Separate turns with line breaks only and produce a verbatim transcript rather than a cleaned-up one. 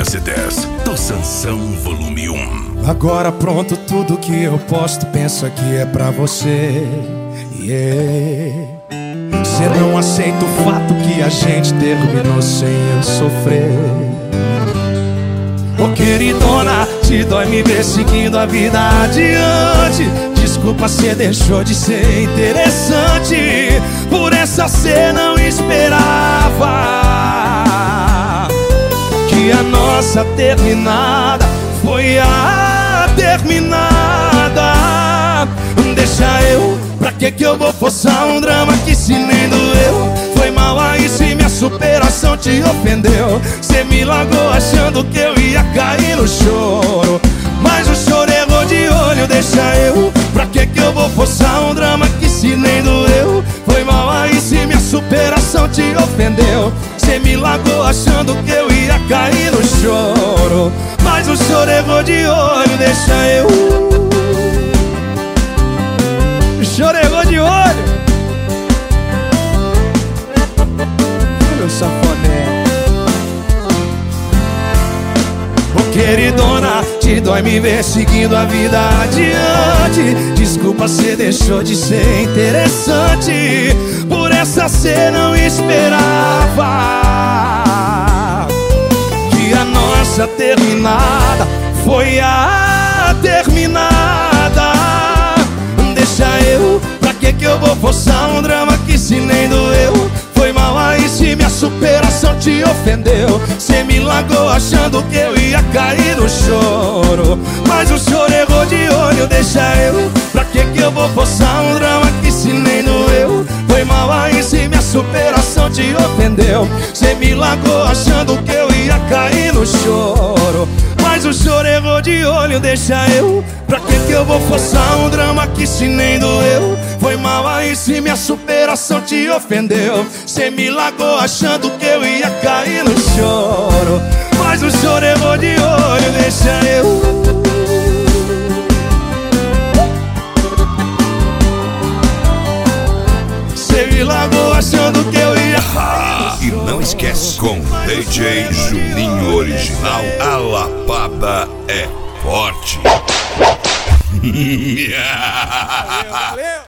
cassetes do Sansão Volume um.
Agora pronto, tudo que eu posto, pensa que é pra você. Yeah. Cê não aceita o fato que a gente terminou sem eu sofrer. Ô queridona, te dói me ver seguindo a vida adiante. Desculpa, cê deixou de ser interessante. Por essa cê não esperava que a nossa terminada foi a terminada. Deixa eu, pra que que eu vou forçar um drama que se nem doeu? Foi mal aí se minha superação te ofendeu. Cê me largou achando que eu ia cair no choro, mas o choro errou de olho. Deixa eu, pra que que eu vou forçar um drama que se nem doeu? Foi mal aí se minha superação te ofendeu. Cê me largou achando que eu ia cair no choro, mas o choro errou de olho. Deixa eu, o choro errou de olho. Meu safoné. Ô queridona, te dói me ver seguindo a vida adiante. Desculpa, cê deixou de ser interessante. Por essa cê não esperava que a nossa terminada foi a terminada. Deixa eu, pra que que eu vou forçar um drama que se nem doeu? Foi mal aí se minha superação te ofendeu. Cê me largou achando que eu ia cair no choro, mas o choro errou de olho. Deixa eu, pra que que eu vou forçar um drama que se nem doeu? Foi mal aí se minha superação te ofendeu. Cê me largou achando que eu ia cair no choro, mas o choro errou de olho. Deixa eu, pra que que eu vou forçar um drama que se nem doeu? Foi mal aí se minha superação te ofendeu. Cê me largou achando que eu ia cair no choro, mas o choro errou de olho. Deixa eu, cê me largou achando que eu ia cair no choro.
E não esquece, com D J Juninho Original, a lapada é forte.
Valeu, valeu.